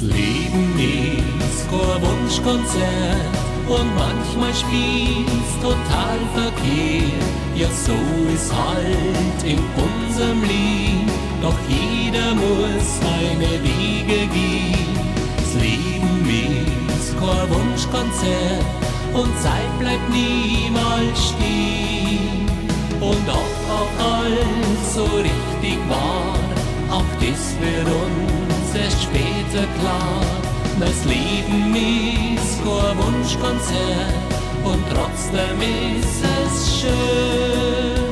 Leben ist kein Wunschkonzert und manchmal spielt's total verkehrt. Ja, so ist halt in unserem Leben, doch jeder muss seine Wege gehen. Das Leben ist kein Wunschkonzert und Zeit bleibt niemals stehen. Und ob auch alles so richtig war, auch das wird uns erst später klar. Das Leben ist kein Wunschkonzert und trotzdem ist es schön.